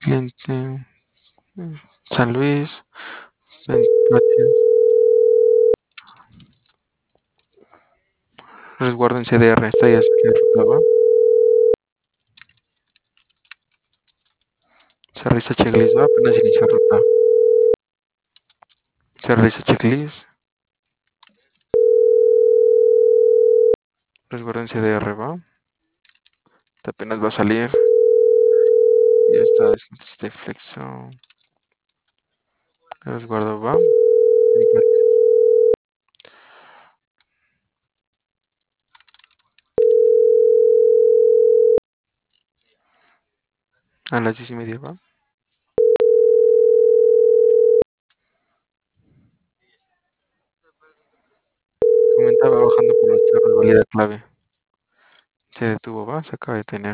Cliente, San Luis, Patio, resguardo en CDR, esta ya es que ruta va. Se realiza checklist, va, apenas inicia ruta. Se realiza checklist, resguardo en CDR, va. Apenas va a salir. Ya está, este flexo. Resguardo va. A las 10:30 va. Comentaba bajando por la cerro de valida clave. Se detuvo, va, se acaba de detener.